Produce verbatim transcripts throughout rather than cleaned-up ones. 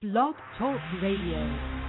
Blog Talk Radio.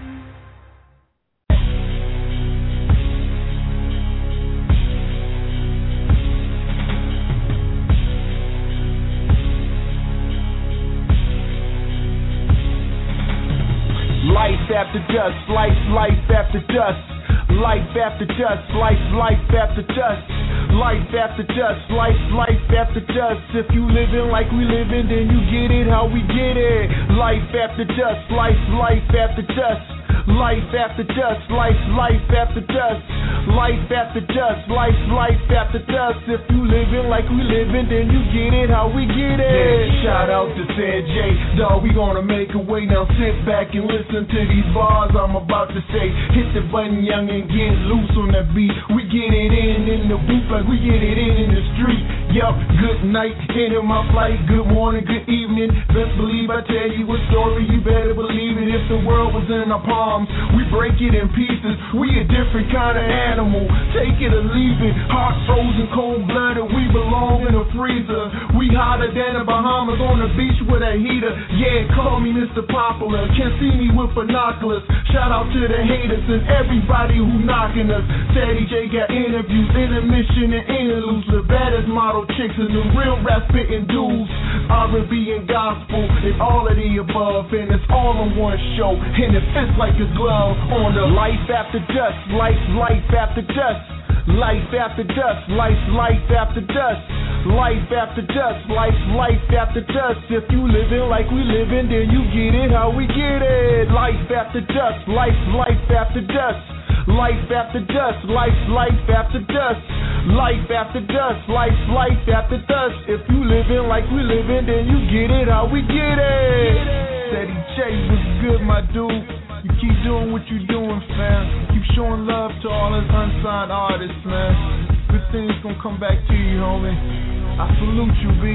Life after dust, life, life after dust. Life after dust, life, life after dust. Life after dust, life, life after dust. If you living like we living, then you get it how we get it. Life after dust, life, life after dust. Life after dust, life, life after dust. Life after dust, life, life after dust. If you living like we living, then you get it how we get it. Yeah, shout out to San J, dawg, we gonna make a way. Now sit back and listen to these bars I'm about to say. Hit the button, young, and get loose on the beat. We get it in in the booth like we get it in in the street. Yup, good night, into my flight. Good morning, good evening. Best believe I tell you a story, you better believe it. If the world was in our palms, we break it in pieces. We a different kind of animal. Take it or leave it. Hot, frozen, cold-blooded. We belong in a freezer. We hotter than the Bahamas on the beach with a heater. Yeah, call me Mister Popular. Can't see me with binoculars. Shout out to the haters and everybody who knocking us. Sadie J got interviews, intermission and interludes. The baddest model chicks and the real rap spitting dudes. R and B and gospel and all of the above. And it's all on one show. And it fits like a glove on the life after dust. Life, life after dust. Life after dust. Life, life after dust. Life after dust. Life, life after dust. If you living like we living, then you get it how we get it. Life after dust. Life, life after dust. Life after dust, life, life after dust. Life after dust, life, life after dust. If you living like we living, then you get it how we get it. Steady J was good, my dude. You keep doing what you doing, fam. Keep showing love to all us unsigned artists, man. Good things gonna come back to you, homie. I salute you, B.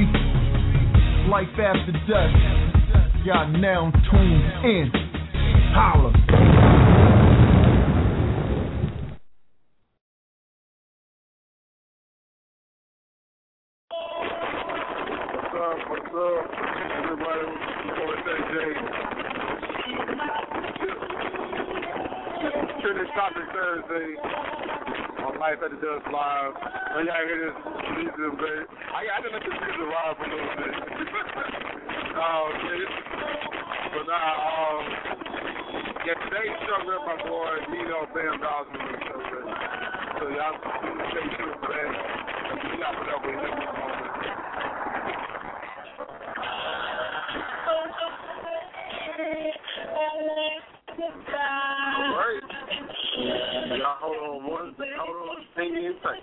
Life after dust. Y'all now tuned in. Holla. What's up? Everybody, what's that, Jay? Finish Topic Thursday on Life at the Dust Live. Oh, y'all hear this music, baby? I, I didn't let this music ride for a little bit. Oh, okay. But now, um, yeah, today's show with my boy, Nino Bam Dawson. So y'all stay tuned for that. We got put up with him. Alright. Y'all hold on one. Hold on. Hang in tight.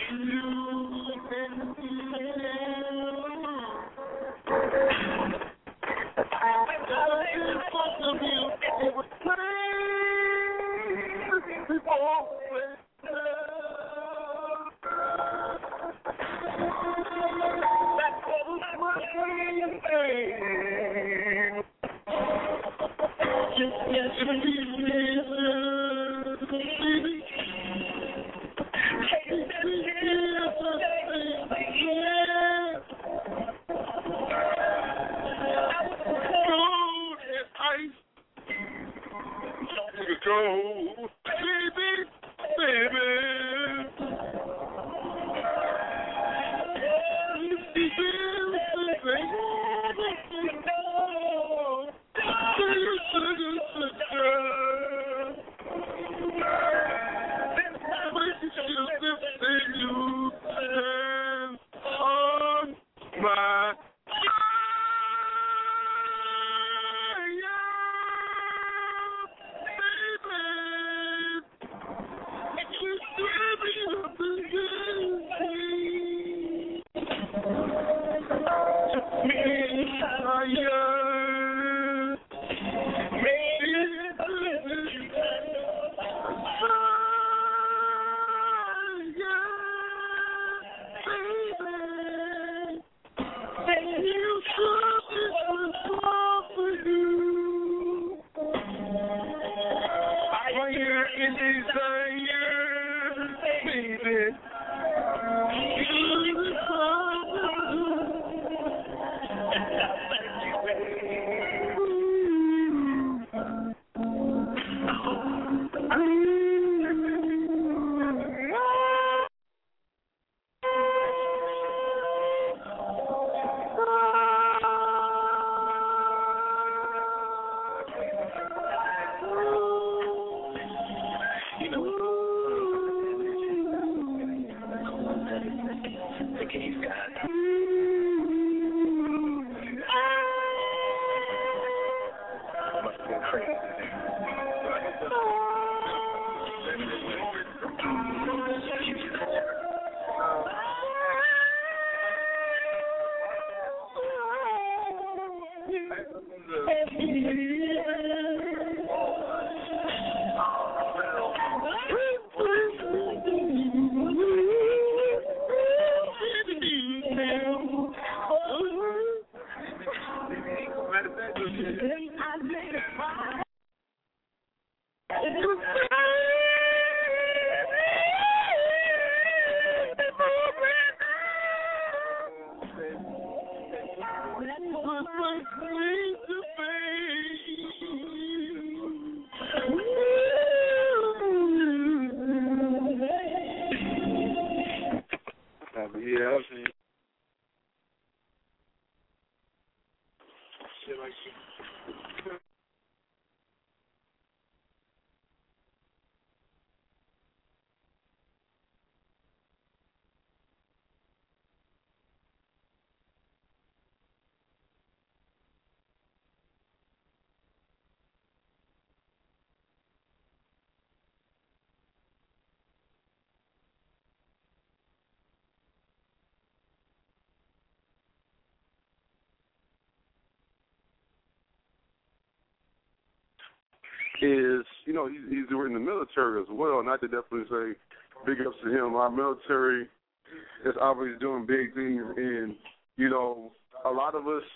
Is, you know, he's, he's in the military as well, and I could definitely say big ups to him. Our military is always doing big things, and, you know, a lot of us,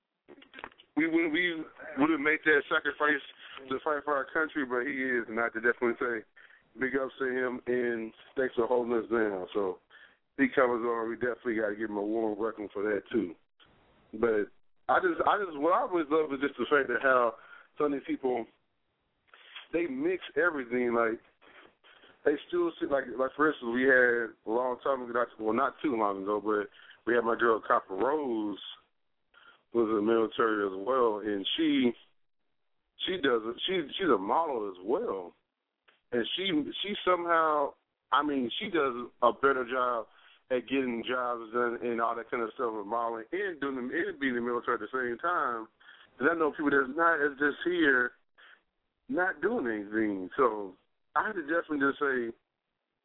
we wouldn't, we wouldn't make that sacrifice to fight for our country, but he is, and I could definitely say big ups to him, and thanks for holding us down. So he covers on. We definitely got to give him a warm welcome for that, too. But I just, I just, what I always love is just the fact that how some of these people, they mix everything. Like, they still see, like, like for instance, we had a long time ago, well, not too long ago, but we had my girl Copper Rose was in the military as well, and she she does it. She she's a model as well, and she she somehow, I mean, she does a better job at getting jobs done and all that kind of stuff with modeling and doing them and being in the military at the same time. And I know people that's not as just here, not doing anything. So I have to definitely just say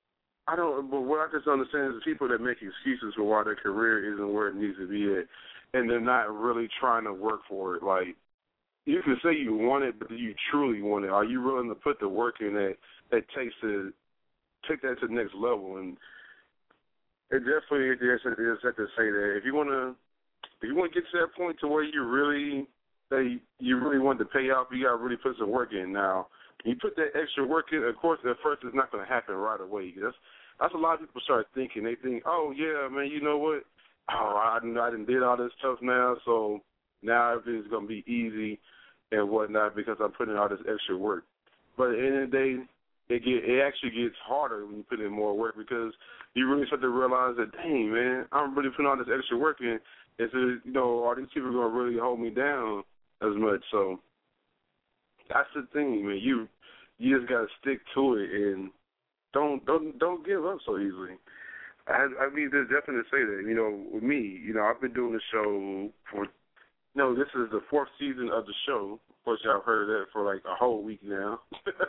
I don't. But what I just understand is the people that make excuses for why their career isn't where it needs to be at, and they're not really trying to work for it. Like, you can say you want it, but do you truly want it? Are you willing to put the work in that that takes to take that to the next level? And it definitely is is that to say that if you want to, if you want to get to that point to where you really, that you really want to pay off, you got to really put some work in. Now, you put that extra work in. Of course, at first it's not going to happen right away. That's that's a lot of people start thinking. They think, oh yeah, man, you know what? Oh, I didn't, I didn't did all this stuff now, so now everything's going to be easy and whatnot because I'm putting in all this extra work. But at the end of the day, it get it actually gets harder when you put in more work because you really start to realize that, dang, man, I'm really putting all this extra work in. And so, you know, are these people going to really hold me down as much? So that's the thing, man. You you just got to stick to it and don't don't don't give up so easily. I, I mean, there's definitely to say that, you know, with me, you know, I've been doing the show for, you know, this is the fourth season of the show. Of course, y'all have heard of that for like a whole week now.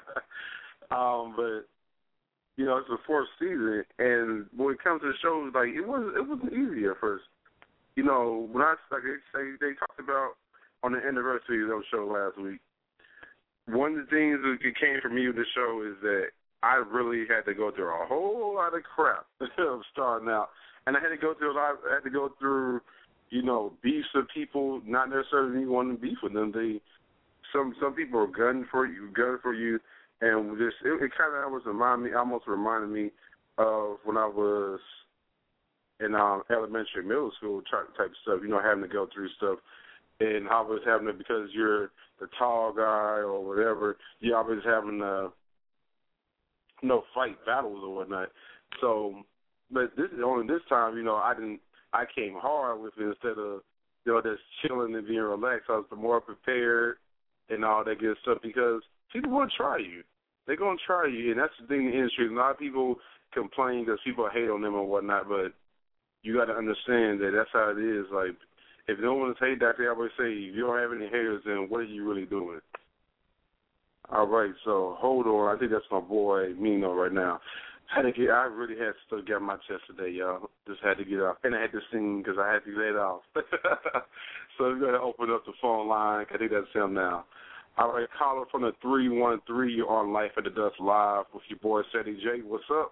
um, but, you know, it's the fourth season, and when it comes to the shows, like, it wasn't, it wasn't easy at first. You know, when I, like they say, they talked about on the anniversary of the show last week, one of the things that came from me with the show is that I really had to go through a whole lot of crap of starting out. And I had to go through a lot, I had to go through, you know, beefs with people, not necessarily me wanting to beef with them. They, some some people are gunning for you, gunning for you, and just, it, it kind of almost reminded me, almost reminded me of when I was in um, elementary, middle school type of stuff, you know, having to go through stuff. And I was having to, because you're the tall guy or whatever, you're always having to, you know, fight battles or whatnot. So, but this only this time, you know, I didn't. I came hard with it instead of, you know, just chilling and being relaxed. I was more prepared and all that good stuff because people want to try you. They're gonna try you, and that's the thing in the industry. A lot of people complain because people hate on them or whatnot, but you got to understand that that's how it is. Like, if no one is hating, that they always say, if you don't have any haters, then what are you really doing? All right, so hold on. I think that's my boy Mino right now. I had to get. I really had to get my chest today, y'all. Just had to get off, and I had to sing because I had to get it off. So we're gonna open up the phone line. I think that's him now. All right, caller from the three one three. You're on Life at the Dust Live with your boy Ceddy J. What's up?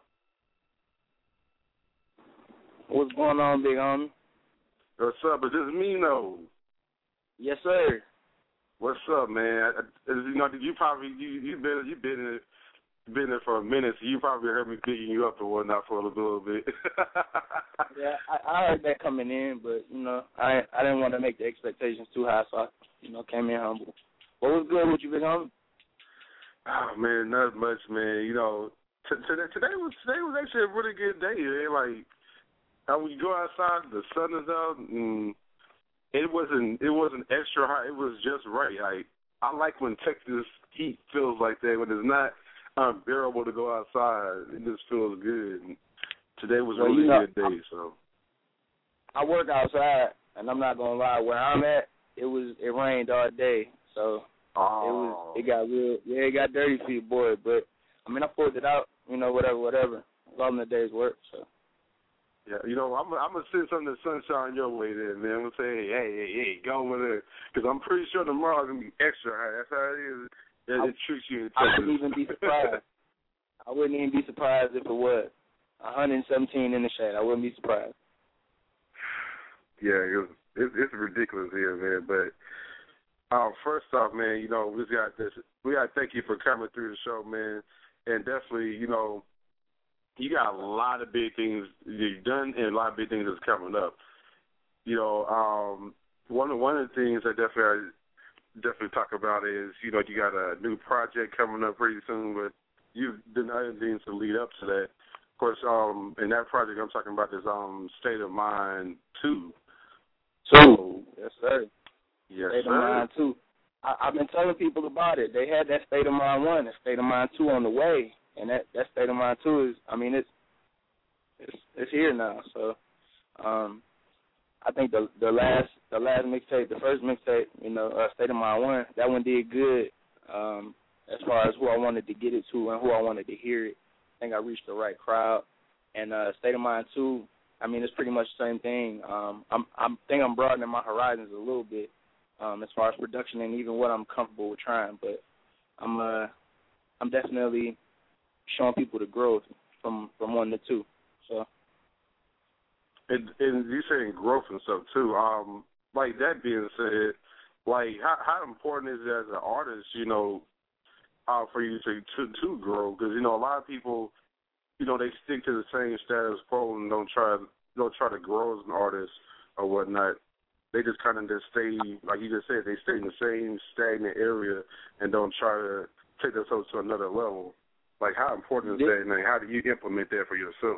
What's going on, big homie? What's up? Is this Mino? Yes, sir. What's up, man? You know, you probably you you been you been in it, been there for a minute, so you probably heard me digging you up or whatnot for a little, little bit. Yeah, I, I heard that coming in, but you know, I I didn't want to make the expectations too high, so I you know came in humble. What was good with you, big homie? Oh man, not much, man. You know, t- today today was today was actually a really good day. Man. Like, uh, when you go outside, the sun is out, and it wasn't it wasn't extra hot. It was just right. Like, I like when Texas heat feels like that, when it's not unbearable to go outside. It just feels good. And today was a well, really you know, good day. So I work outside, and I'm not gonna lie. Where I'm at, it was it rained all day, so oh. it was it got real. Yeah, it got dirty for you, boy. But I mean, I pulled it out. You know, whatever, whatever. It's all in the day's work. So. Yeah, you know, I'm, I'm going to send some of the sunshine your way there, man. I'm going to say, hey, hey, hey, hey, go over there. Because I'm pretty sure tomorrow's going to be extra high. That's how it is. It, I, it tricks you. I wouldn't even be surprised. I wouldn't even be surprised if it was one hundred seventeen in the shade. I wouldn't be surprised. Yeah, it was, it, it's ridiculous here, man. But uh, first off, man, you know, we got this. We got to thank you for coming through the show, man. And definitely, you know, you got a lot of big things you've done and a lot of big things that's coming up. You know, um, one of one of the things I definitely I definitely talk about is, you know, you got a new project coming up pretty soon, but you've done other things to lead up to that. Of course, um, in that project I'm talking about is um, State of Mind two. Two, yes sir. Yes, State sir. of Mind two. I, I've been telling people about it. They had that State of Mind one and State of Mind two on the way. And that, that State of Mind two is, I mean, it's it's it's here now. So, um, I think the the last the last mixtape, the first mixtape, you know, uh, State of Mind one, that one did good. Um, as far as who I wanted to get it to and who I wanted to hear it, I think I reached the right crowd. And uh, State of Mind two, I mean, it's pretty much the same thing. Um, I'm I'm think I'm broadening my horizons a little bit um, as far as production and even what I'm comfortable with trying. But I'm uh I'm definitely showing people the growth from, from one to two. So. And, and you saying growth and stuff too. Um, like that being said, like how how important is it as an artist, you know, uh, for you to to, to grow? Because you know a lot of people, you know, they stick to the same status quo and don't try don't try to grow as an artist or whatnot. They just kind of just stay, like you just said, they stay in the same stagnant area and don't try to take themselves to another level. Like how important is that, and like, how do you implement that for yourself?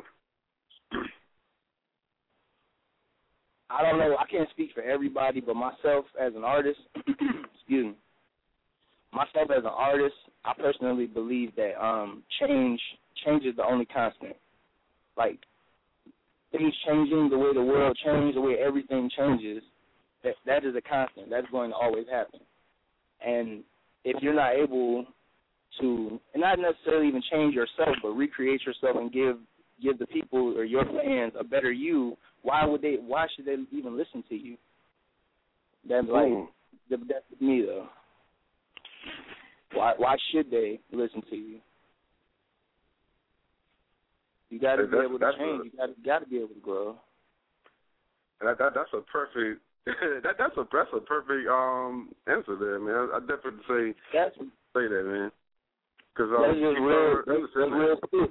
I don't know. I can't speak for everybody, but myself as an artist, excuse me, myself as an artist, I personally believe that um, change change is the only constant. Like things changing, the way the world changes, the way everything changes, that that is a constant. That's going to always happen. And if you're not able to, and not necessarily even change yourself, but recreate yourself and give give the people or your fans a better you, why would they? Why should they even listen to you? That's like mm. that's me though. Why? Why should they listen to you? You got to be able to change. A, you got got to be able to grow. That, that that's a perfect. that that's a that's a perfect um answer there, man. I definitely say that's, say that, man. Because um, that's just real. That's, that's real quick.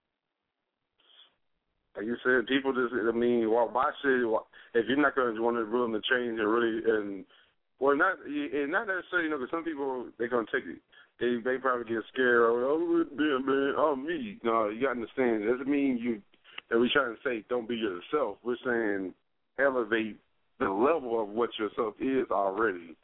Like you said, people just, I mean, well, why should, if you're not going to want to willing to change and really, and, well, not, and not necessarily, you know, because some people, they're going to take it, they they probably get scared, oh, man, man, oh, me. No, you got to understand, it doesn't mean you, that we're trying to say don't be yourself. We're saying elevate the level of what yourself is already.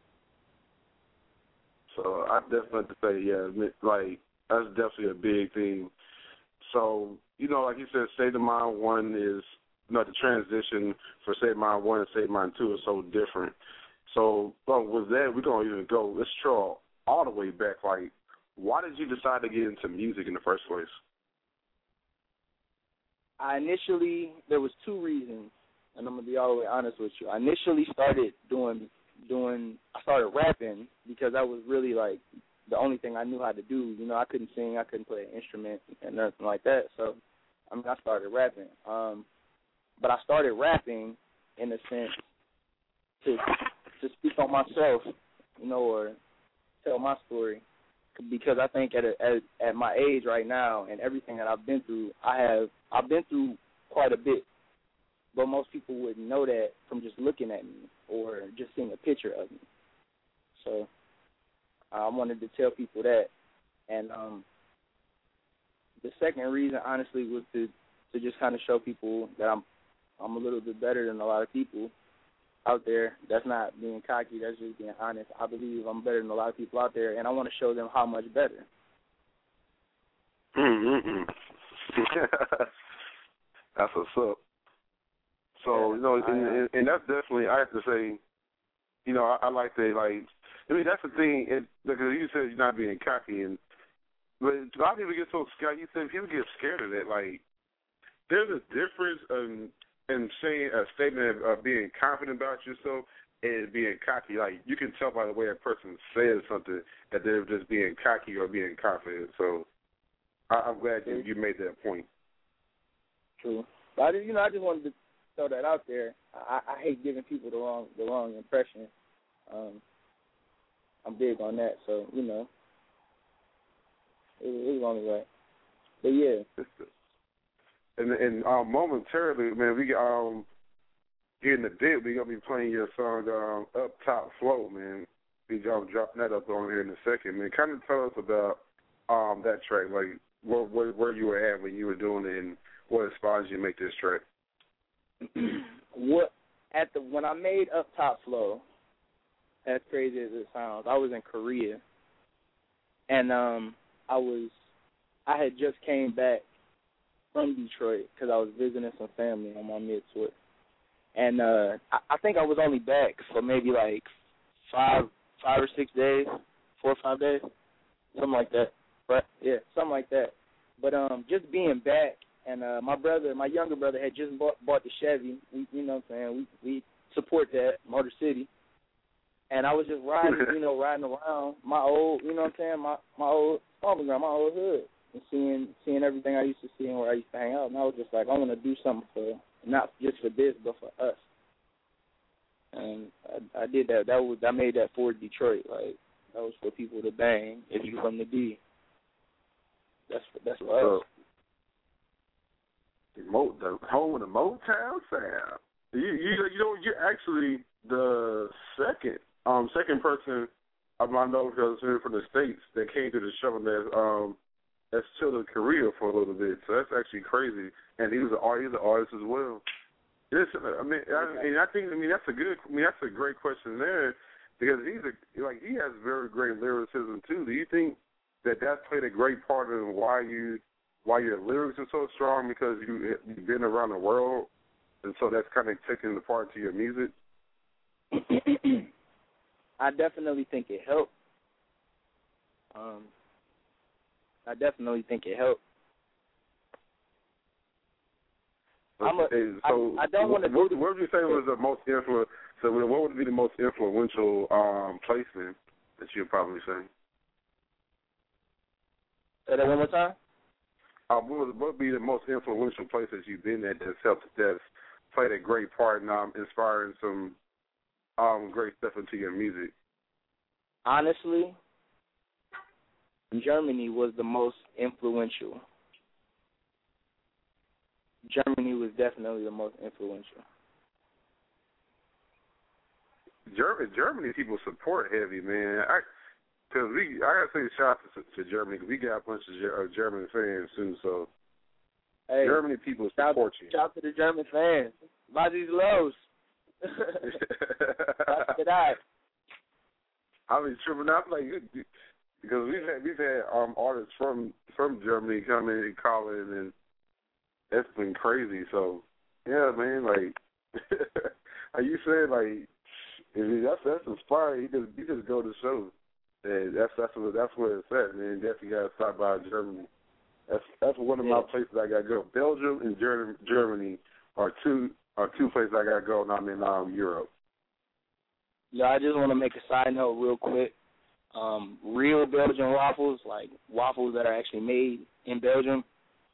So I definitely say, yeah, like, that's definitely a big thing. So, you know, like you said, State of Mind one is, you know, the transition for State of Mind one and State of Mind two is so different. So, well, with that, we're going to even go, let's draw all the way back. Like, why did you decide to get into music in the first place? I initially, there was two reasons, and I'm going to be all the way honest with you. I initially started doing, doing, I started rapping because that was really, like, the only thing I knew how to do. You know, I couldn't sing, I couldn't play an instrument and nothing like that. So, I mean, I started rapping. Um, but I started rapping in a sense to to speak on myself, you know, or tell my story. Because I think at, a, at at my age right now and everything that I've been through, I have I've been through quite a bit. But most people wouldn't know that from just looking at me or just seeing a picture of me. So I wanted to tell people that. And um, the second reason, honestly, was to, to just kind of show people that I'm I'm a little bit better than a lot of people out there. That's not being cocky. That's just being honest. I believe I'm better than a lot of people out there, and I want to show them how much better. Mm-hmm. That's what's up. So, yeah, you know, and, and, and that's definitely, I have to say, you know, I, I like to, like, I mean, that's the thing, it, because you said you're not being cocky, and but a lot of people get so scared. You said people get scared of that. Like, there's a difference in, in saying a statement of, of being confident about yourself and being cocky. Like, you can tell by the way a person says something that they're just being cocky or being confident. So, I, I'm glad you, you made that point. True. But I just, you know, I just wanted to throw that out there. I, I hate giving people the wrong the wrong impression. Um, I'm big on that, so you know, it, it was only right. But yeah. And and um, momentarily, man, we um get in the bit. We gonna be playing your song um, "Up Top Flow," man. We gonna drop that up on here in a second, man. Kind of tell us about um that track, like where, where where you were at when you were doing it, and what inspired you to make this track. What at the when I made Up Top Flow, as crazy as it sounds, I was in Korea, and um, I was I had just came back from Detroit because I was visiting some family on my mid tour, and uh, I, I think I was only back for maybe like five five or six days, four or five days, something like that. But yeah, something like that. But um, just being back. and uh, my brother, my younger brother, had just bought, bought the Chevy. We, you know what I'm saying? We we support that, Motor City. And I was just riding, you know, riding around my old, you know what I'm saying, my my old stomping ground, my old hood, and seeing seeing everything I used to see and where I used to hang out. And I was just like, I want to do something for, not just for this, but for us. And I, I did that. That was I made that for Detroit. Like, that was for people to bang if you from the D. That's for, that's for so, us. The, Mo, the home of the Motown sound. You you you know you're actually the second um second person I know because here from the States that came to the show and that um that's still a career for a little bit. So that's actually crazy. And he was an artist, he's an artist as well. Yes, I mean, I, and I think I mean that's a good. I mean that's a great question there, because he's a, like he has very great lyricism too. Do you think that that played a great part in why you why your lyrics are so strong, because you you've been around the world, and so that's kind of taken the part to your music? I definitely think it helped. Um, I definitely think it helped. I'm a, so I, I don't want to. What, what would you say was the most influ? So what would be the most influential um, placement that you'd probably say? Say that one more time. Uh, what, would, what would be the most influential places you've been at that's helped, that's played a great part in um, inspiring some um, great stuff into your music? Honestly, Germany was the most influential. Germany was definitely the most influential. Germany, Germany people support heavy, man. I, cause we, I gotta say shout out to, to Germany. Cause we got a bunch of uh, German fans too. So hey, Germany people shout, support you. Shout out to the German fans. Bazis lows. I mean, tripping out like because we've had we've had um artists from from Germany come in and call in, and that's been crazy. So yeah, man, like like you said, like if you, that's that's inspiring. You just you just go to shows, and that's that's what that's where it's at, man. Definitely got to stop by Germany. That's that's one of yeah. my places I got to go. Belgium and Germany are two are two places I got to go, and I'm in um, Europe. Yeah, I just want to make a side note real quick. Um, real Belgian waffles, like waffles that are actually made in Belgium,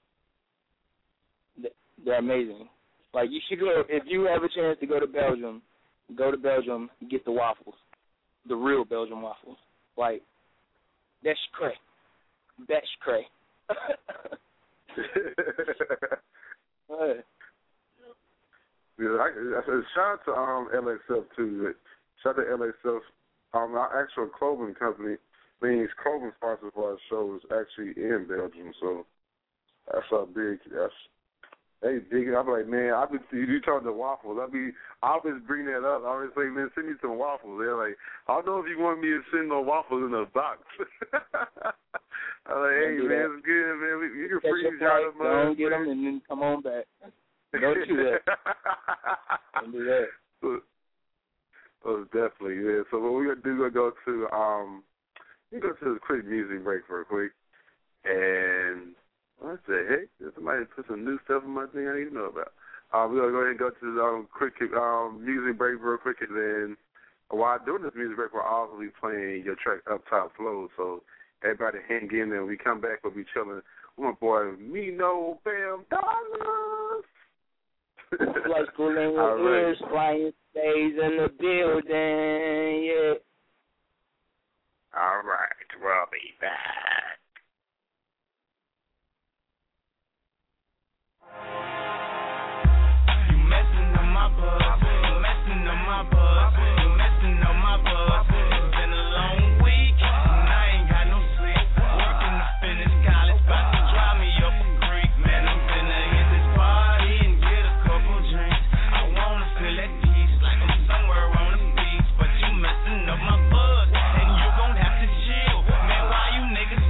they're amazing. Like, you should go, if you have a chance to go to Belgium, go to Belgium and get the waffles, the real Belgian waffles. Like, that's cray. That's cray. Yeah, I, I said, shout out to um, L X F too. Shout out to L X F. Um, our actual clothing company, means clothing sponsor for our show is actually in Belgium. So that's our big. That's hey, big. I'm like, man, I been you talking to waffles. I be I always bring that up. I always say, man, send me some waffles. They're like, I don't know if you want me to send no waffles in a box. I'm like, hey, man, it's good, man. We, you can freeze out of mud. Don't get them and then come on back. Don't do that. Don't do that. So, so definitely, yeah. So what we're gonna do, we're gonna go to um, we go to a quick music break for a quick, and what the heck? Did somebody put some new stuff in my thing I need to know about? Uh, we're gonna go ahead and go to the um, quick um music break real quick, and then while doing this music break, we'll also be playing your track Up Top Flow. So everybody hang in there. When we come back, we'll be chilling with my boy Mino Bam Dollars. Like schooling with right. Ears, flying stays in the building, yeah. All right, we'll be back. You messing up my buzz, you messing up my buzz, you messing up my buzz. It's been a long week, and I ain't got no sleep. Working to finish college, about to drive me up a creek. Man, I'm finna hit this party and get a couple drinks. I wanna feel at peace, like I'm somewhere on the beach. But you messing up my buzz, and you gon' have to chill. Man, why you niggas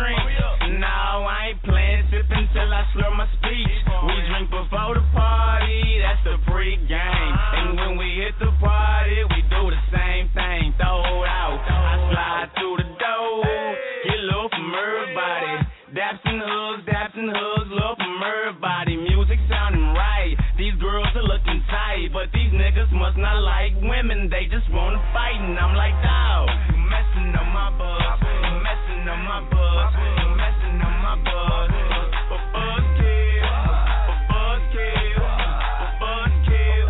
drink. No, I ain't playing, sipping till I slur my speech. We drink before the party, that's the pre-game. And when we hit the party, we do the same thing, throw it out. I slide through the door, get love from everybody. Daps and hugs, daps and hugs, love from everybody. Music sounding right, these girls are looking tight. But these niggas must not like women, they just wanna fight. And I'm like, dawg, you messing up my buzz, you messing up my buzz, you messing up my buzz. For buzzkill, for buzzkill, for buzzkill,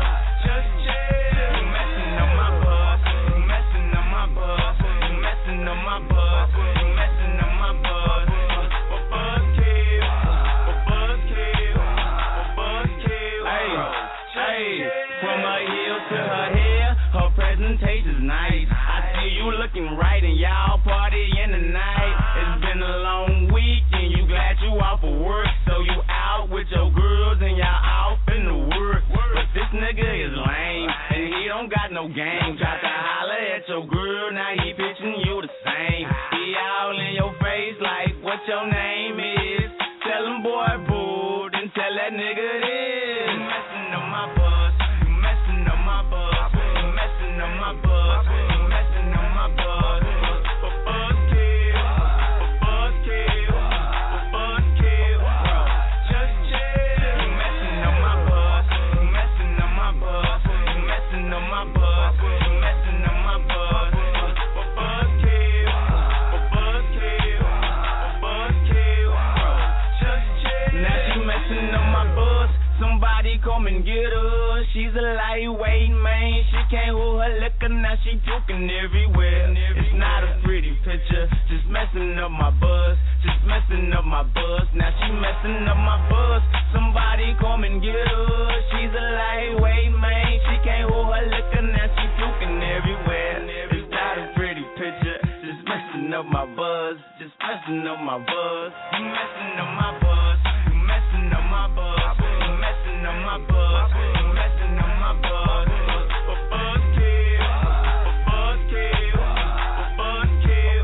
just chill. You messing up my buzz, you messing up my buzz, you messing up my buzz, you messing up my buzz. For buzzkill, for buzzkill, for buzzkill. Hey, hey, from her heel to her hair, her presentation's nice. I see you looking right and y'all partying tonight. It's been a long week and you glad you off of work, so you out with your girls and y'all off in the work. But this nigga is lame and he don't got no game. Tried to holler at your girl, now he pitching you the same. He all in your face like what your name is. Tell him boy boo, then tell that nigga this. You messing up my buzz, you messing up my buzz, you messing up my buzz, you messing up my buzz. For buzzkill, for buzzkill, for buzzkill, just chill. You messing up my buzz, you messing up my buzz, you messing up my buzz, you messing up my buzz. For buzzkill, for buzzkill, for buzzkill, just chill. Now she messing up my buzz. Somebody come and get her. She's a lightweight, man. She can't hold her liquor, now she juking everywhere. It's not a pretty picture, just messing up my buzz, just messing up my buzz. Now she messing up my buzz. Somebody come and get her. She's a lightweight, man. She can't hold her liquor, now she juking everywhere. It's not a pretty picture, just messing up my buzz, just messing up my buzz. You messing up my buzz, you messing up my buzz, you messing up my buzz, you messing up my buzz. For buzzkill, for buzzkill, for buzzkill,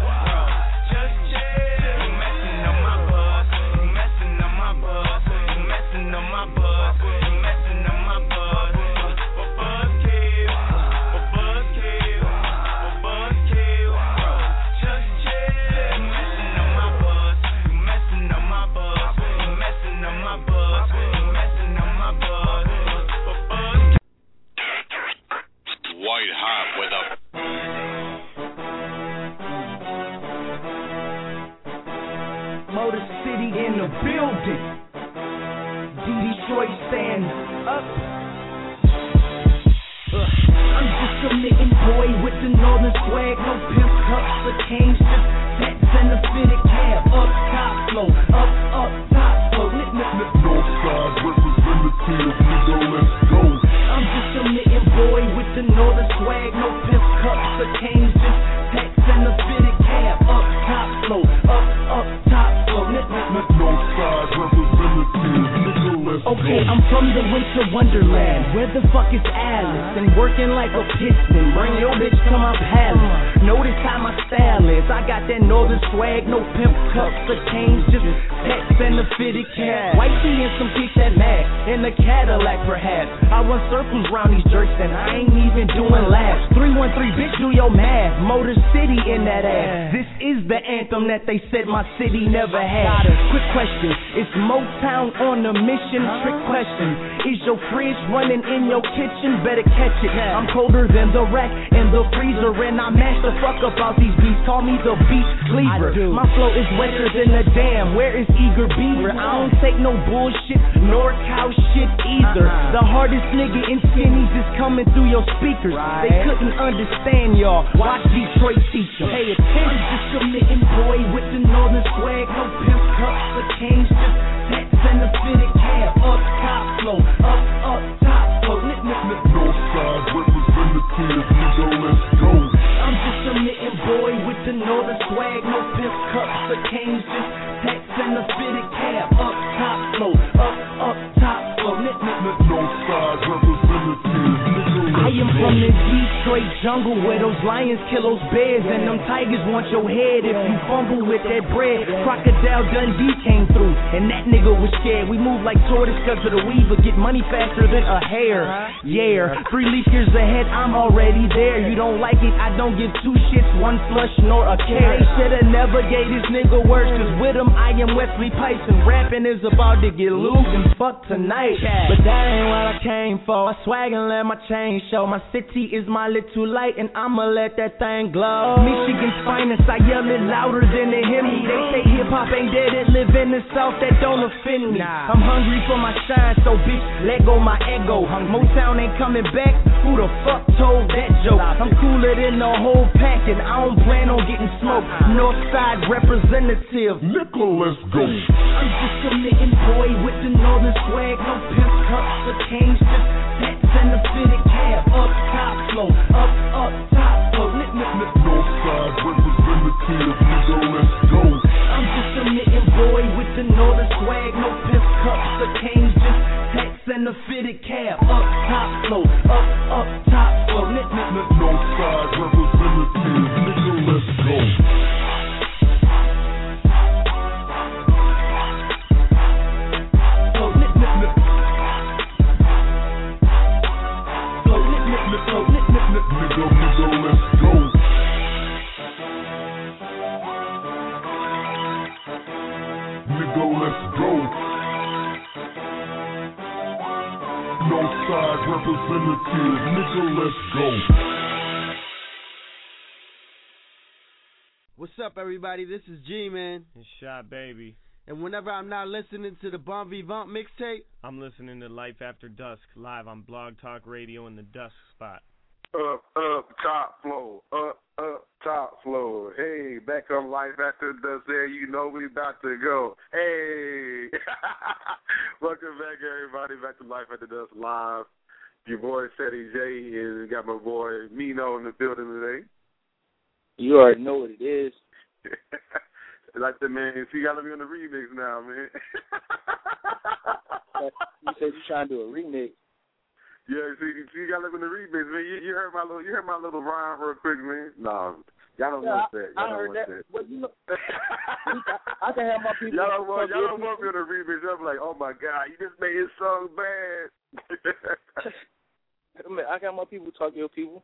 just chill. You messing up my buzz, you messing up my buzz, you messing up my buzz, you messing up my buzz. For buzzkill, for buzzkill, for buzzkill, just chill. You messing up my buzz, you messing up my buzz, you messing up my buzz, you messing up my buzz. For buzzkill. White hot with a Motor City in the building. Detroit stands up. Uh, I'm just a little boy with the northern swag, no pimp cups or canes, just tats and a fitted cab. Up top flow, up, up top flow. Northside representative, nigga, let's go. I'm just a little boy with the northern swag, no pimp cups or canes, just tats and a fitted cab. Up top flow, up, up top flow. Northside representative, nigga, let's go. Okay, I'm from the winter wonderland. Where the fuck is Alice? And working like a piston. Bring your bitch to my palace. Notice how my style is. I got that northern swag, no pimp cups or canes, just pets and a fitted cab. Wifey and some piece that mag in the Cadillac perhaps. I run circles round these jerks and I ain't even doing laps. three one three, bitch, do your math. Motor City in that ass. This is the anthem that they said my city never had. Quick question, is Motown on a mission? Trick question, is your fridge running in your kitchen? Better catch it. I'm colder than the rack and the freezer, and I mash the fuck up out these beats. Call me the beach cleaver. My flow is wetter than a dam. Where is Eager Beaver? I don't take no bullshit nor cow shit either. The hardest nigga in skinnies is coming through your speakers. They couldn't understand y'all. Watch Detroit teach them. Pay attention. I'm just a little boy with the northern swag, no pimp cups or canes, just tats and a fitted cab. Up top flow, up, up top flow. Northside representative, nigga, let's go. I'm just a little boy with the northern swag, no pimp cups or canes, just tats and a fitted cab. Up top flow, up, up top flow. Northside representative, nigga, let's go. I am from the Detroit jungle. jungle where those lions kill those bears, and them tigers want your head if you fumble with that bread. Crocodile Dundee came through, and that nigga was scared. We move like tortoise cause of the weaver, get money faster than a hare. Yeah, three leaf years ahead, I'm already there. You don't like it, I don't give two shits, one flush nor a care. They shoulda never gave this nigga words, cause with him I am Wesley Pipes, and rapping is about to get loose and fuck tonight. But that ain't what I came for. I swag and let my chain show. My city is my little light, and I'ma let that thing glow. Michigan's finest, I yell it louder than they hear me. They say hip hop ain't dead, it live in the South, that don't offend me. I'm hungry for my shine, so bitch, let go my ego. Motown ain't coming back, who the fuck told that joke? I'm cooler than the whole pack, and I don't plan on getting smoked. Northside representative, Nicholas go. I'm just a mitten boy with the northern swag, no pimp cups or kings, just hats and a fitted cab. Up top flow, up, up top flow. Nip, nip, nip. Northside representative, nigga, let's go. I'm just a mitten boy with the northern swag, no pimp cups or kings, just hats and a fitted cab. Up top flow, up, up top flow. Nip, nip, nip. Northside representative, nigga, let's go. Nigga, nigga, let's go. Nigga, let's go. Northside representative, nigga, let's go. What's up, everybody? This is G-Man. It's Shot Baby. And whenever I'm not listening to the Bon Vivant mixtape, I'm listening to Life After Dusk live on Blog Talk Radio in the Dusk Spot. Up, up, top flow. Up, up, top flow. Hey, back on Life After Dusk there. You know we about to go. Hey. Welcome back, everybody, back to Life After Dusk live. Your boy, Ceddy J, and got my boy, Mino, in the building today. You already know what it is. Like the man, so you got to be on the remix now, man. You said you're trying to do a remix. Yeah, see, so you got to look in the remix, man. You, you heard my little, you heard my little rhyme real quick, man. No, y'all don't yeah, want that. Y'all I don't heard want that. that. But you know, I can have my people. Y'all don't want, y'all don't want me on the remix. I'm like, oh my God, you just made his song bad. I got my people talk to your people.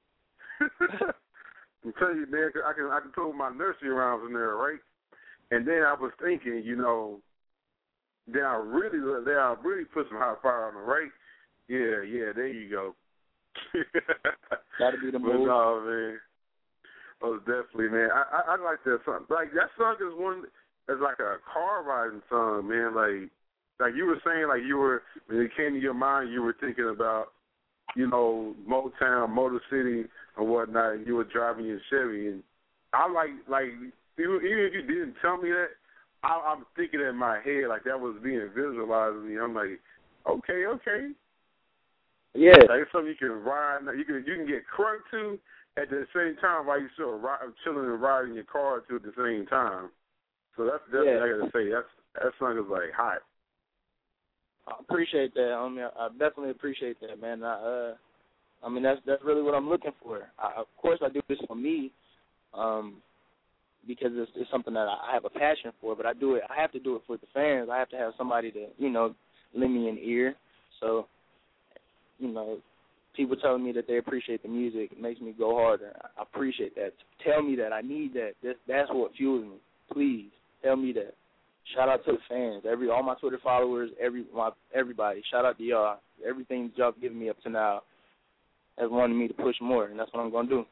I'm telling you, man, I can I can throw my nursery rhymes in there, right? And then I was thinking, you know, then I really, then I really put some hot fire on it, right? Yeah, yeah, there you go. That'll be the move. No, man. Oh, definitely, man. I, I I like that song. Like that song is one. It's like a car riding song, man. Like like you were saying, like you were when it came to your mind, you were thinking about, you know, Motown, Motor City, and whatnot. And you were driving your Chevy, and I like like even if you didn't tell me that, I, I'm thinking in my head like that was being visualized to me. I'm like, okay, okay. Yeah, like it's something you can ride. You can you can get crunk to at the same time while you still ride, chilling and riding your car to at the same time. So that's definitely yeah. I gotta say that's that song is like hot. I appreciate that. I mean, I definitely appreciate that, man. I, uh, I mean, that's that's really what I'm looking for. I, of course, I do this for me, um, because it's, it's something that I have a passion for. But I do it. I have to do it for the fans. I have to have somebody to, you know, lend me an ear. So, you know, people telling me that they appreciate the music, it makes me go harder. I appreciate that. Tell me that. I need that. That's, that's what fuels me. Please tell me that. Shout out to the fans, every all my Twitter followers, every my everybody. Shout out to y'all. Everything y'all given me up to now has wanted me to push more, and that's what I'm gonna do.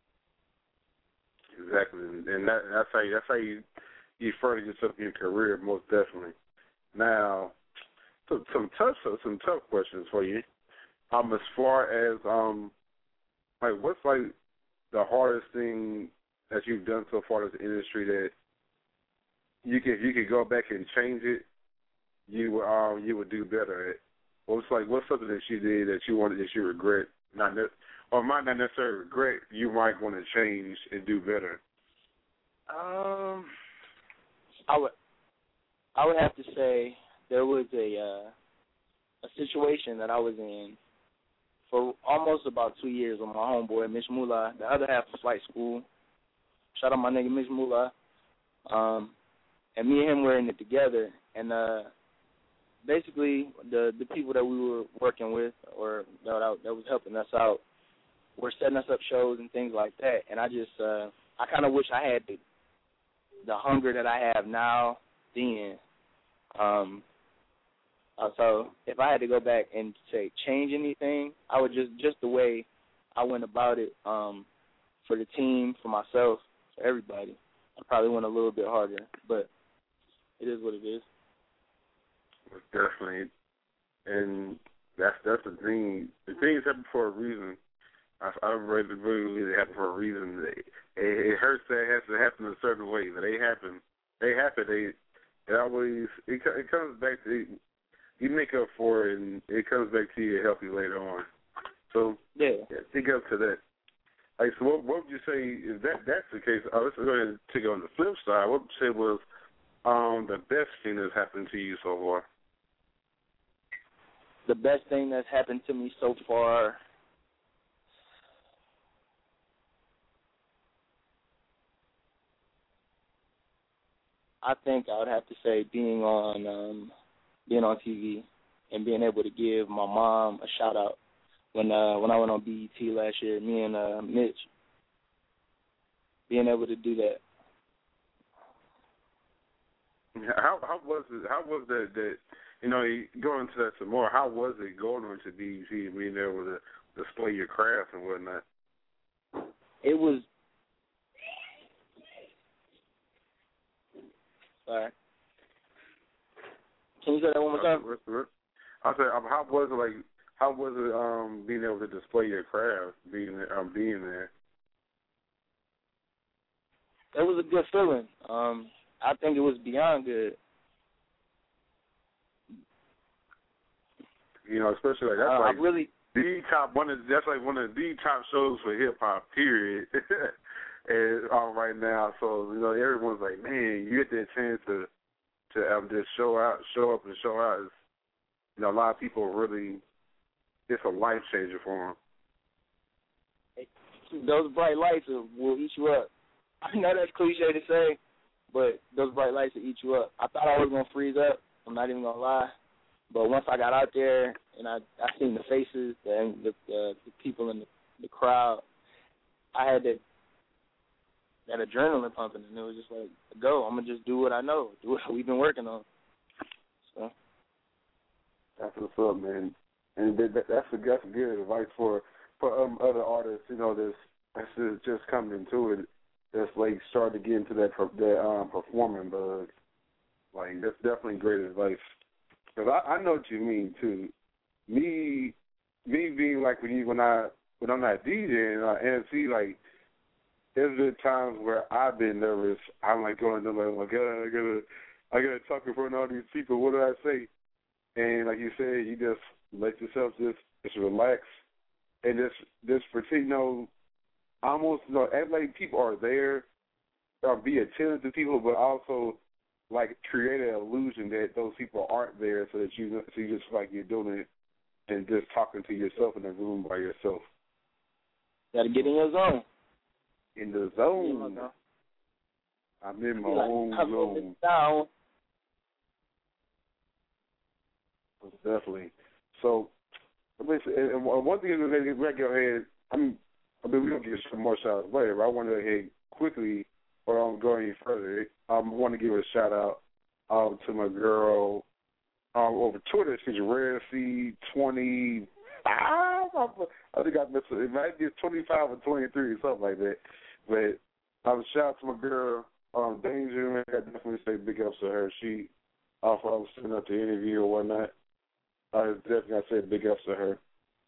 Exactly, and that, that's how you, that's how you you further yourself in your career, most definitely. Now, some some tough some tough questions for you. Um, as far as um, like what's like the hardest thing that you've done so far as the industry that you could you could go back and change it, you um you would do better at. What's like what's something that you did that you wanted that you regret, not ne- or might not necessarily regret, you might want to change and do better. Um, I would I would have to say there was a uh, a situation that I was in for almost about two years with my homeboy, Mitch Moolah. The other half was Flight School. Shout out my nigga, Mitch Moolah. Um, and me and him were in it together. And uh, basically, the the people that we were working with or that, that was helping us out were setting us up shows and things like that. And I just, uh, I kind of wish I had the, the hunger that I have now then. Um, uh, so if I had to go back and say change anything, I would just, just the way I went about it um, for the team, for myself, for everybody. I probably went a little bit harder, but it is what it is. Definitely. And that's that's the thing. The things happen for a reason. I, I really believe they happen for a reason. It, it hurts that it has to happen in a certain way, but they happen. They happen. They it always it, it comes back to you make up for it, and it comes back to you to help you later on. So yeah, yeah think up to that. Like, so what, what would you say if that that's the case? Oh, let's go ahead and take it on the flip side. What would you say was um, the best thing that's happened to you so far? The best thing that's happened to me so far. I think I would have to say being on um, being on T V and being able to give my mom a shout out when uh, when I went on B E T last year. Me and uh, Mitch being able to do that. How how was it? How was that? That you know, going into that some more. How was it going on to B E T and being able to display your craft and whatnot? It was. Sorry. Can you say that one more time? I said, um, how was it like? How was it um, being able to display your craft, being um, being there? It was a good feeling. Um, I think it was beyond good. You know, especially like that's uh, like I really the top one of that's like one of the top shows for hip hop. Period. And um, right now, so you know, everyone's like, man, you get that chance to to um, just show out, show up, and show out. It's, you know, a lot of people really, it's a life changer for them. Those bright lights will eat you up. I know that's cliche to say, but those bright lights will eat you up. I thought I was gonna freeze up. I'm not even gonna lie, but once I got out there and I I seen the faces and the the, the people in the, the crowd, I had that. that adrenaline pumping, and it was just like, go, I'm going to just do what I know, do what we've been working on. So that's what's up, man. And that, that's, a, that's a good advice for, for um, other artists, you know, that's, that's just coming into it, that's like starting to get into that, that um, performing bug. Like, that's definitely great advice. Because I, I know what you mean, too. Me, me being like when, you, when, I, when I'm not DJing, uh, M C, like, there's been times where I've been nervous. I'm like going to like, oh my God, I gotta, I gotta talk in front of all these people. What do I say? And like you said, you just let yourself just, just relax and just, just pretend, you know, almost, you know, act like people are there, or be attentive to people, but also like create an illusion that those people aren't there, so that you, so you just like you're doing it and just talking to yourself in a room by yourself. Gotta get in your zone. In the zone. I'm in my like, own I'm zone. Down. Definitely. So, listen, and one thing that we got to go ahead, I'm, I mean, we're going to get some more shout outs later, but I want to go ahead quickly, or I'm going any further, I want to give a shout out um, to my girl um, over Twitter. She's Rare C twenty-five. I think I missed it. It might be twenty-five or twenty-three or something like that. But um, shout out to my girl, um, Danger. Man, I definitely say big ups to her. She, uh, for I was setting up the interview or whatnot, I definitely I say big ups to her.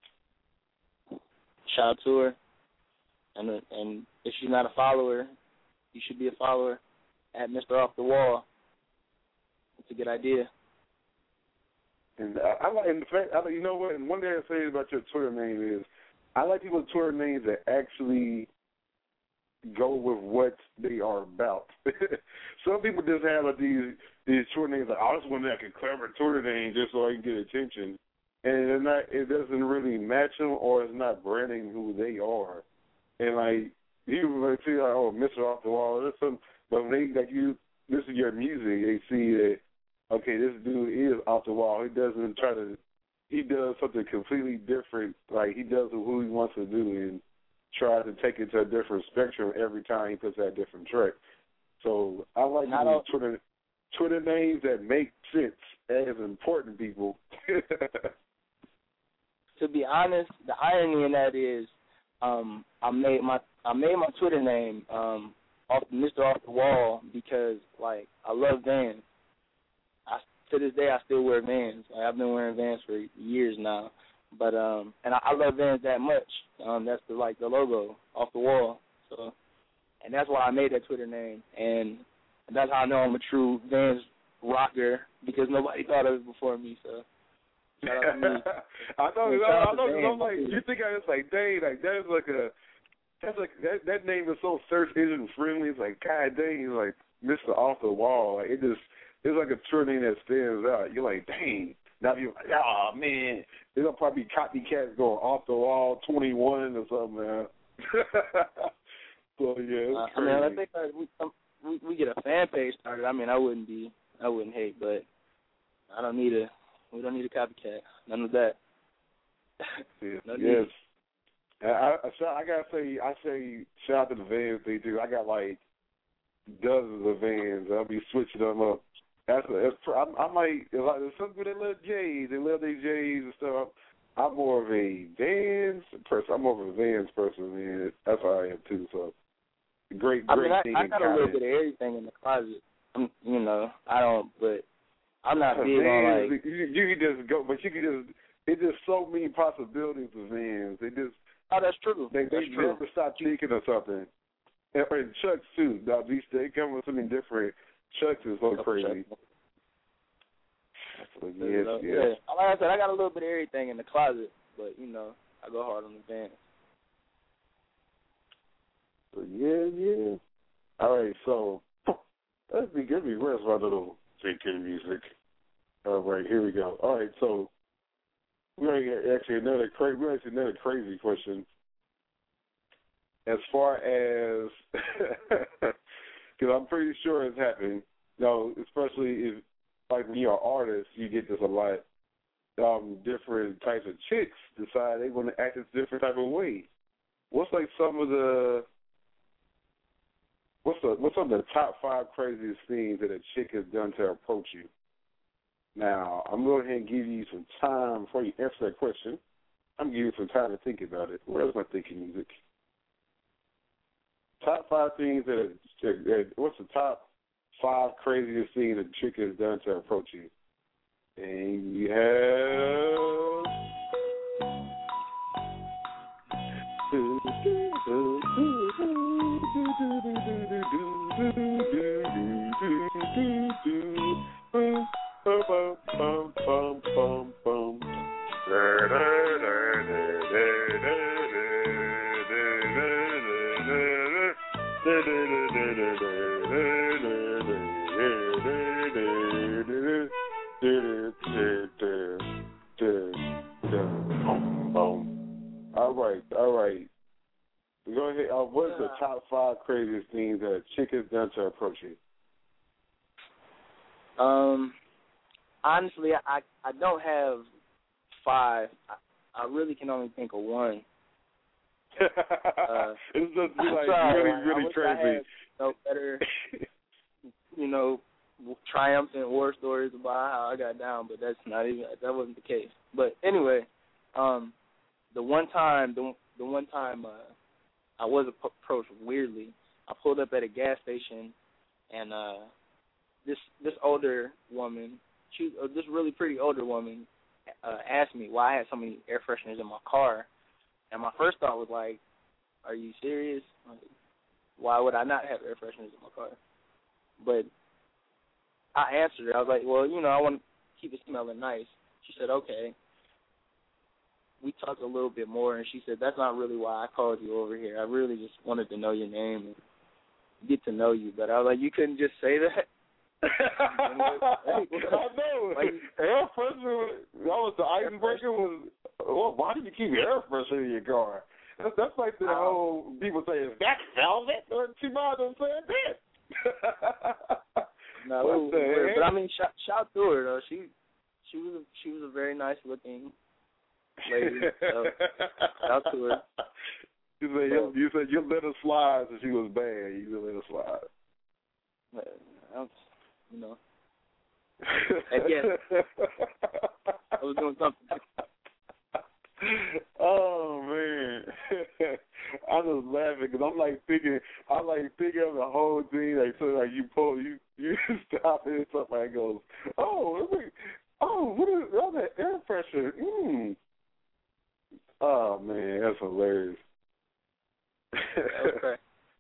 Shout out to her. And and if she's not a follower, you should be a follower at Mister Off the Wall. It's a good idea. And I, I like, in fact, I, you know what? And one thing I say about your Twitter name is, I like people's Twitter names that actually go with what they are about. Some people just have like, these these Twitter names like, I just want like a clever Twitter name just so I can get attention. and it's not, it doesn't really match them, or it's not branding who they are. And like you like see, like, oh, Mister Off the Wall, or something. But when they like you listen to your music, they see that okay, this dude is off the wall. He doesn't try to. He does something completely different. Like he does who he wants to do, and tries to take it to a different spectrum every time he puts that different track. So I like using Twitter Twitter names that make sense as important people. To be honest, the irony in that is, um, I made my I made my Twitter name um, off Mister Off the Wall because like I love Vans. I to this day I still wear Vans. Like, I've been wearing Vans for years now, but um, and I, I love Vans that much. Um, that's the like the logo off the wall. So, and that's why I made that Twitter name, and that's how I know I'm a true Vans rocker because nobody thought of it before me. So. I know, I, I know, because I'm like, you think I was like, dang, like that's like a, that's like that that name is so search engine friendly. It's like, God dang, it's like Mister Off the Wall. Like it just, it's like a true name that stands out. You're like, dang. Now you're like, oh man, there'll probably be copycats going Off the Wall twenty-one or something, man. So yeah, it's uh, crazy. I mean, I think like, we, um, we we get a fan page started. I mean, I wouldn't be, I wouldn't hate, but I don't need a. We don't need a copycat. None of that. Yes. No yes. I, I, I gotta say, I say, shout out to the Vans they do. I got like dozens of Vans. I'll be switching them up. That's, a, that's I, I might. Like, there's some people that love J's. They love their J's and stuff. I'm more of a Vans person. I'm more of a Vans person, man. That's how I am too. So great, great I mean, I, thing. I got a little bit of everything in the closet. I'm, you know, I don't, but. I'm not big on like you, you can just go, but you can just. It's just so many possibilities of Vans. They just. Oh, that's true. They, that's they true. never stop thinking of something. And, and Chucks too. Now, these they come with something different. Chucks is so crazy. So, yes, so, yes. Yeah. Like I said, I got a little bit of everything in the closet, but you know, I go hard on the Vans. So yeah, yeah. All right, so let's be good. Where's my little thinking music? All right, here we go. All right, so we're gonna get actually another crazy, we're actually another crazy question. As far as, because I'm pretty sure it's happened. You know, especially if like when you're an artist, you get this a lot. Um, different types of chicks decide they want to act a different type of way. What's like some of the What's the what's some of the top five craziest things that a chick has done to approach you? Now, I'm going to go ahead and give you some time before you answer that question. I'm going to give you some time to think about it. Where's my thinking music? Top five things that, a, that what's the top five craziest things a chick has done to approach you? And you have. All right, all right. Go ahead. Uh, what's the top five craziest things that a chick has done to approach you? Um, honestly, I I don't have five. I, I really can only think of one. uh, it's just be like sorry, really, I, really I crazy. I had, no better, you know, triumphant war stories about how I got down, but that's not even that wasn't the case. But anyway, um, the one time, the the one time. Uh, I was approached weirdly. I pulled up at a gas station, and uh, this this older woman, she uh, this really pretty older woman, uh, asked me why I had so many air fresheners in my car. And my first thought was like, "Are you serious? Like, why would I not have air fresheners in my car?" But I answered her. I was like, "Well, you know, I want to keep it smelling nice." She said, "Okay." We talked a little bit more, and she said, "That's not really why I called you over here. I really just wanted to know your name and get to know you." But I was like, "You couldn't just say that?" I know. Like, air freshener, that was the icebreaker. keep air freshener in your car. That's, that's like the whole people say, is that velvet? Or she might have said that. No, What the heck? but I mean, shout, shout to her though. She she was a, she was a very nice looking lady. So shout to her. You said you, you said you let her slide, so she was bad. You let her slide. I was, you know. Again, I was doing something. Oh man, I was laughing because I'm like thinking, I like thinking of the whole thing. Like so, like you pull, you you stop it, and somebody goes, "Oh, look, oh, what is all that air pressure?" Mm. Oh man, that's hilarious. Okay.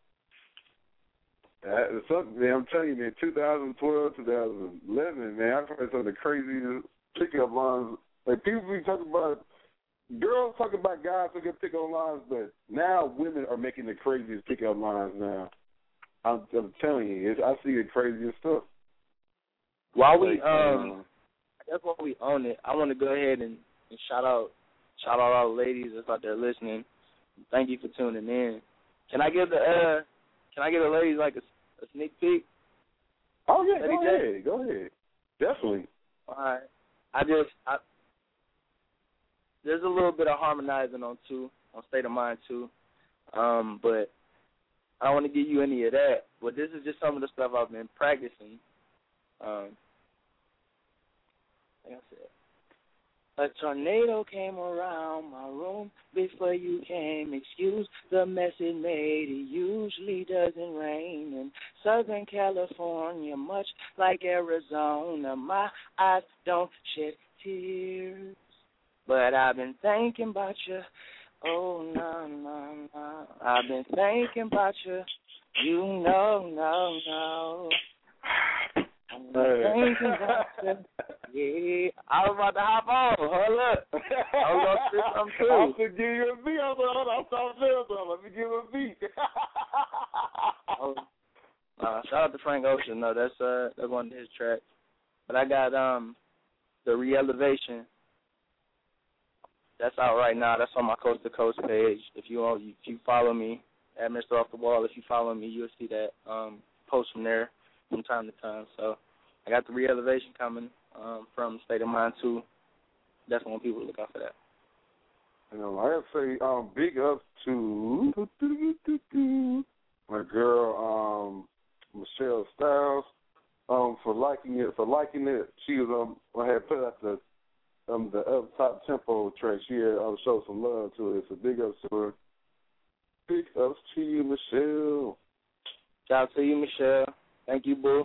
That, something, man, I'm telling you, man, twenty twelve, twenty eleven, man, I've heard some of the craziest pickup lines. Like, people be talking about, girls talking about guys who can pick up lines, but now women are making the craziest pickup lines now. I'm, I'm telling you, it's, I see the craziest stuff. While we, like, um, I guess while we own it, I want to go ahead and, and shout out, shout out all the ladies that's out there listening. Thank you for tuning in. Can I give the, uh, Can I give the ladies like a, a sneak peek? Oh yeah, Lady go J? ahead, go ahead, definitely. All right, I just I, there's a little bit of harmonizing on two, on State of Mind too, um, but I don't want to give you any of that. But this is just some of the stuff I've been practicing. Um, like I said. A tornado came around my room before you came. Excuse the mess it made. It usually doesn't rain in Southern California, much like Arizona. My eyes don't shed tears, but I've been thinking about you. Oh, no, no, no. I've been thinking about you. You know, no, no. I've been thinking about you. Yeah, I was about to hop on. Hold up. I was going to spit something too. I was going to give you a beat. I was like, hold on, I'm trying to say something. Let me give him a beat. oh, uh, shout out to Frank Ocean. No, that's uh, that's one of his tracks. But I got um the Re-Elevation. That's out right now. That's on my Coast to Coast page. If you if you follow me at Mister Off the Wall, if you follow me, you'll see that um post from there from time to time. So I got the Re-Elevation coming. Um, from State of Mind too. Definitely want people to look out for that. You know, I have to say, um, big ups to my girl, um, Michelle Styles, um, for liking it. For liking it, she was um, I had put out the um the up top tempo track. She had um, showed some love to it. So big ups to her. Big ups to you, Michelle. Shout out to you, Michelle. Thank you, boo.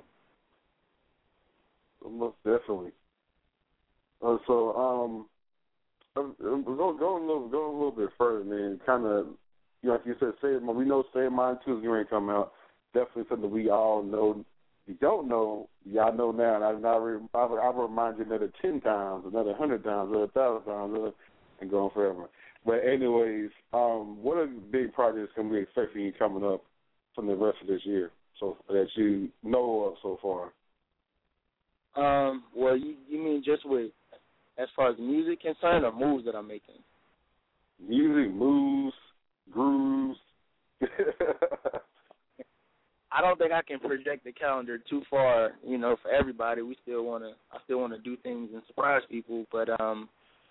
Most definitely. Uh, so, um, I'm, I'm going, going a little, going a little bit further, man. Kind of, you know, like you said, say we know State of Mind two is going to come out. Definitely something we all know. If you don't know, y'all know now. And I, I, I, I remind you another ten times, another hundred times, another thousand times, uh, and going forever. But anyways, um, what are the big projects can we expect from you coming up from the rest of this year? So that you know of so far. Um, well, you you mean just with, as far as music concerned, or moves that I'm making? Music, moves, grooves. I don't think I can project the calendar too far, you know, for everybody. We still want to, I still want to do things and surprise people, but um,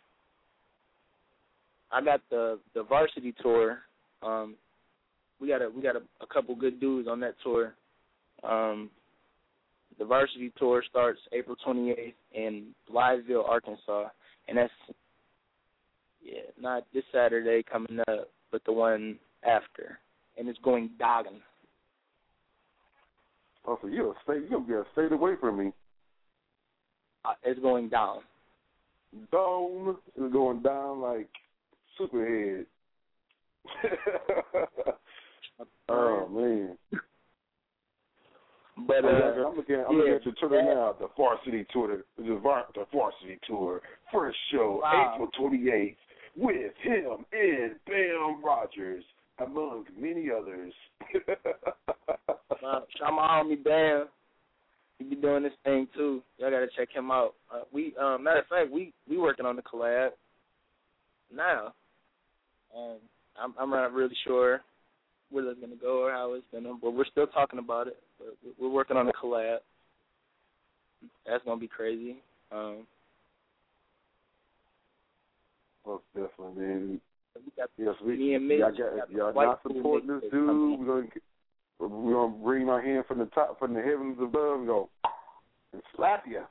I got the, the varsity tour. Um, we got a, we got a, a couple good dudes on that tour. Um, The varsity tour starts April twenty-eighth in Blytheville, Arkansas, and that's, yeah, not this Saturday coming up, but the one after, and it's going dogging. Oh, so you'll stay, you'll get stayed away from me. Uh, it's going down. Down. It's going down like Superhead. Oh, man. But uh, I'm looking, I'm yeah, looking at your tour now, the varsity tour, the, var, the varsity tour, first show, wow. April twenty-eighth, with him and Bam Rogers, among many others. uh, shout my homie Bam. He be doing this thing too. Y'all gotta check him out. Uh, we, um, matter of fact, we we working on the collab now. Um, I'm, I'm not really sure where that's gonna go or how it's gonna, but we're still talking about it. But we're working on a collab. That's gonna be crazy. Um, Most definitely, man. we got yes, we. me and Mitch, y'all, got, y'all not supporting this dude. We're gonna we're gonna bring our hand from the top, from the heavens above, and go and slap you.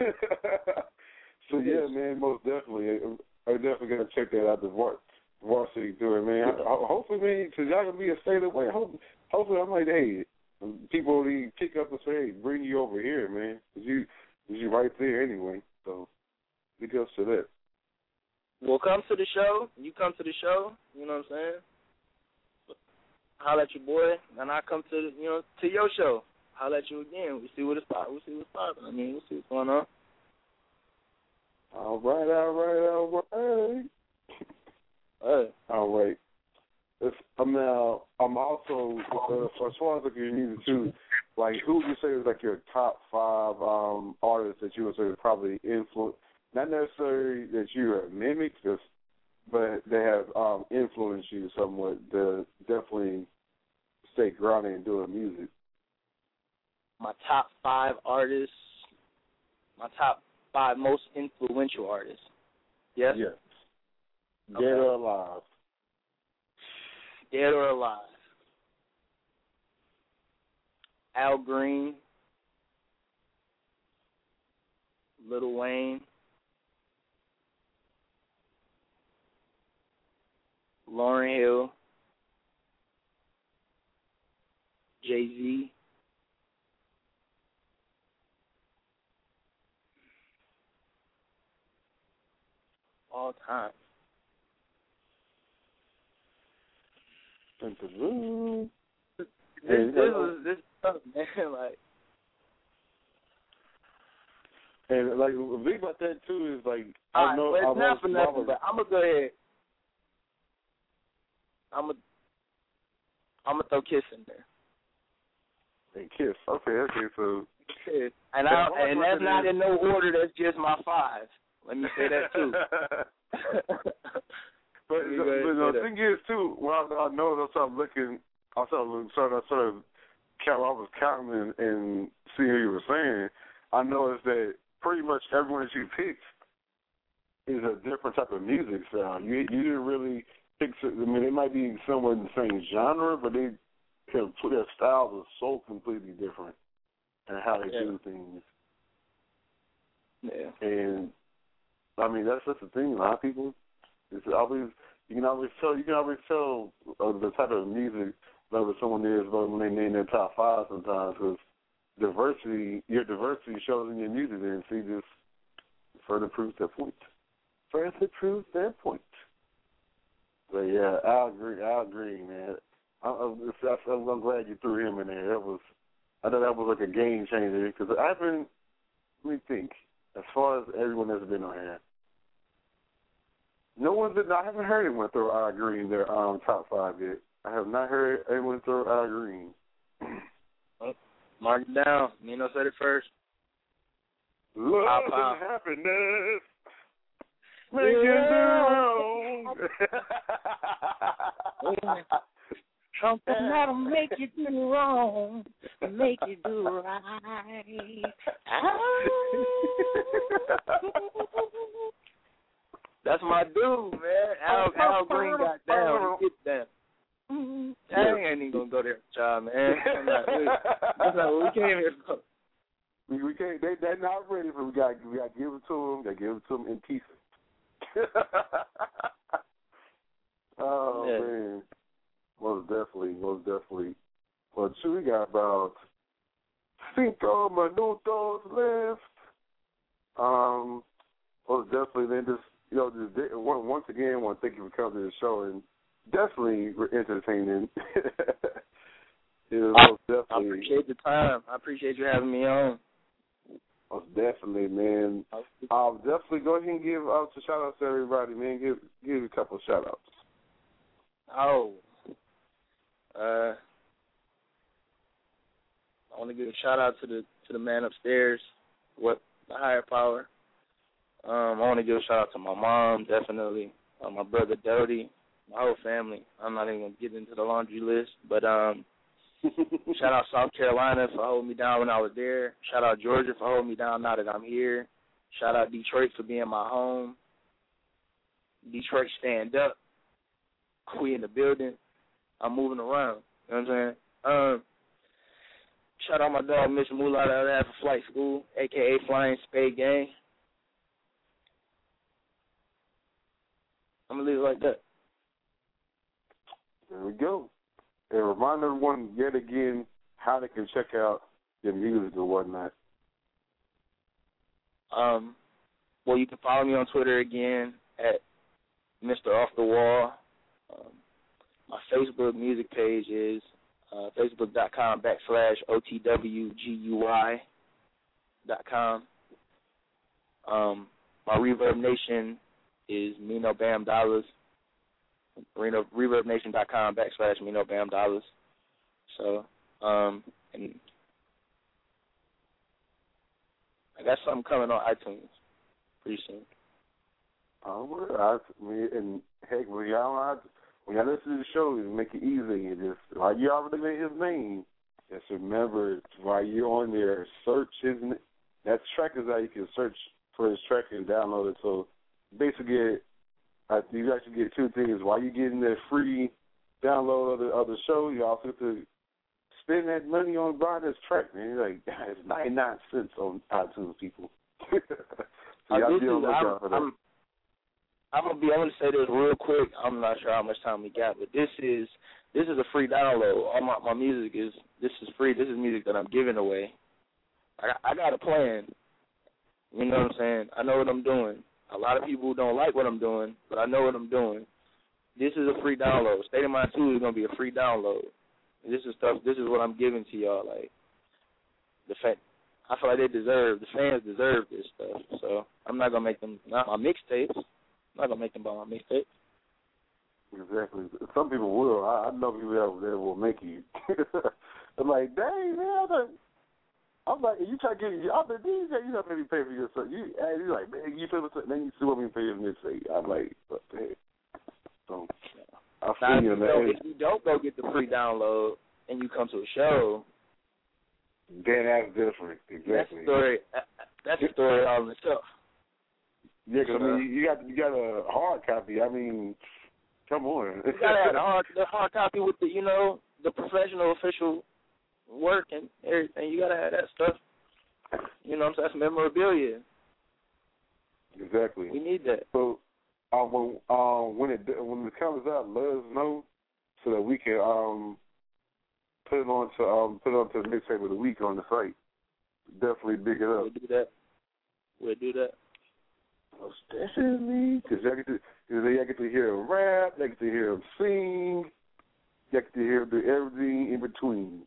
So yeah, man, most definitely. I'm definitely gonna check that out. The var- varsity tour, man. I, I, hopefully, man, because y'all gonna be a state away. Hope, hopefully, I'm like, hey, people will pick up and say, hey, bring you over here, man, because you, cause you right there anyway. So, big ups to that. Well, come to the show. You come to the show. You know what I'm saying? Holla at your boy, and I come to you know to your show. Holla at you again. We see what it's about. We see what's popping. I mean, we see what's going on. All right, all right, all right. Hey. All right. It's, I'm now. I'm also uh, as far as like your music too. Like, who would you say is like your top five um, artists that you would say probably influence? Not necessarily that you are mimics, but they have um, influenced you somewhat to definitely stay grounded in doing music. My top five artists. My top five most influential artists. Yes? Yes. Dead Okay. or alive. Dead or alive. Al Green. Lil Wayne. Lauryn Hill. Jay-Z. All time. This, this was this stuff, man. Like, and like the thing about that too is like all I right, know well, it's I not for know nothing, but I'm gonna go ahead. I'm gonna I'm gonna throw Kiss in there. And Kiss. Okay, okay, so. Kiss. And I and that's not in no order. That's just my five. Let me say that too. But, the, but the thing is too, well, I, I know I started looking, I started sort of, sort of, I was counting and, and seeing what you were saying. I noticed that pretty much everyone that you picked is a different type of music sound. You you didn't really pick. I mean, they might be somewhere in the same genre, but they have their styles are so completely different and how they yeah. do things. Yeah. And I mean, that's just the thing. A lot of people. It's always you can always tell you can always tell uh, the type of music whether someone is when they name their top five sometimes because diversity your diversity shows in your music and see just further proves that point. Further proves that point. But yeah, I agree. I agree, man. I, I, I'm glad you threw him in there. That was I thought that was like a game changer because I've been. Let me think. As far as everyone that's been on here. No one's been, I haven't heard anyone throw Al Green in their um, top five yet. I have not heard anyone throw Al Green. Oh, mark it down. Nino said it first. Love pop, and pop. happiness. Make it do. Something that'll make you do wrong, make you do right. That's my dude, man. Al, Al Green got down. He get down. I ain't even gonna go there, child, man. I'm not, we, that's not what we came here for. We, we can't. They they're not ready, but we got we got to give it to them. Got to give it to them in pieces. Oh yeah. Man, most definitely, most definitely. Well, too, we got about cinco minutos left. Um, most definitely, then just. You know, just, once again, I want to thank you for coming to the show and definitely entertaining. It was I, most definitely, I appreciate the time. I appreciate you having me on. Most definitely, man. I'll definitely go ahead and give out some shout outs to everybody, man. Give give a couple of shout outs. Oh. Uh I want to give a shout out to the to the man upstairs, what the higher power. Um, I want to give a shout out to my mom, definitely. Uh, my brother Dodie, my whole family. I'm not even gonna get into the laundry list, but um, shout out South Carolina for holding me down when I was there. Shout out Georgia for holding me down now that I'm here. Shout out Detroit for being my home. Detroit, stand up. We in the building. I'm moving around. You know what I'm saying? Um, shout out my dog, Mister Moolah, that I have for flight school, a k a. Flying Spade Gang. I'm going to leave it like that. There we go. And remind everyone yet again how they can check out your music or whatnot. Um, well, you can follow me on Twitter again at Mister Off the Wall. Um, my Facebook music page is uh, facebook.com backslash O-T-W-G-U-Y dot com. Um, my Reverb Nation is Mino Bam Dollars. ReverbNation.com backslash Mino Bam Dollars. So, um, and I got something coming on iTunes pretty soon. Oh, well, I mean, and heck, when y'all, when y'all listen to the show, it make it easy. And just, like you already made his name, just remember while you're on there, search his, that track is how you can search for his track and download it. So basically, I, you actually get two things. While you're getting that free download of the, of the show, you also have to spend that money on buying this track, man. You're like, it's ninety-nine cents on iTunes, people. So y'all be on the lookout for that. I'm, I'm gonna be. I'm gonna say this real quick. I'm not sure how much time we got, but this is this is a free download. All my, my music is this is free. This is music that I'm giving away. I I got a plan. You know what I'm saying? I know what I'm doing. A lot of people don't like what I'm doing, but I know what I'm doing. This is a free download. State of Mind two is gonna be a free download. This is stuff. This is what I'm giving to y'all. Like the fact, I feel like they deserve. The fans deserve this stuff. So I'm not gonna make them not my mixtapes. I'm not gonna make them buy my mixtape. Exactly. Some people will. I, I know people that, that will make you. I'm like, dang man. I I'm like, you try to get you. I'm the D J. You not let me pay for your stuff. You, and you're like, man, you pay for something. Then you still want me to pay your mixtape. I'm like, what the heck? So I feel you in that. If you don't go get the free download and you come to a show, then that's different. Exactly. That's a story. That's a story all in itself. Yeah, because I mean, you got you got a hard copy. I mean, come on. You gotta have the hard, the hard copy with the, you know, the professional official work and everything. You gotta have that stuff. You know what I'm saying? That's memorabilia. Exactly. We need that. So, uh, when um, when it when it comes out, let us know so that we can um put it on to um put it on to the mixtape of the week on the site. Definitely big it up. We'll do that. We'll do that. Most definitely, because they get to, they get to hear him rap, they get to hear him sing, they get to hear him do everything in between.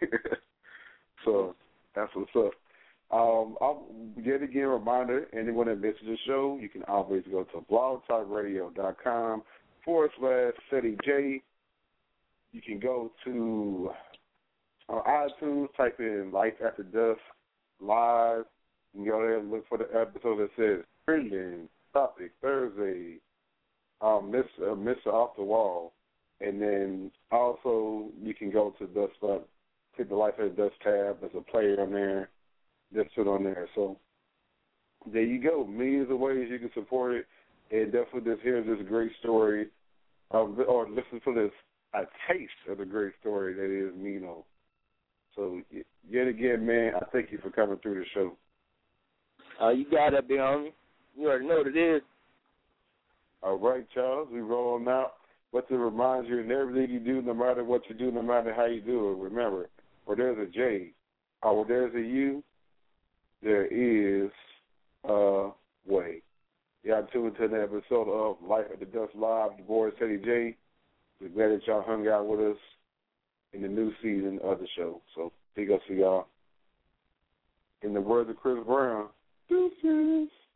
So that's what's up. Um, I'll yet again reminder, anyone that misses the show, you can always go to blogtalkradio.com forward slash Ceddy J. You can go to uh, iTunes, type in Life After Dusk Live. You can go there and look for the episode that says Trending Topic Thursday, um, Mister Uh, Mister Off the Wall. And then also you can go to Dust Up, click the Life After Dusk tab. There's a player on there. Just put on there. So there you go. Millions of ways you can support it. And definitely just hear this great story, um, or listen to this, a taste of the great story that is Mino. So yet again, man, I thank you for coming through the show. Uh, you got it, big homie. You already know what it is. All right, Charles, we roll on out. But to remind you, in everything you do, no matter what you do, no matter how you do it, remember, where there's a J, or where there's a U, there is a way. Y'all tuned to an episode of Life After Dusk Live, the boy Ceddy J. We're glad that y'all hung out with us in the new season of the show. So, big ups to y'all. In the words of Chris Brown, deuces.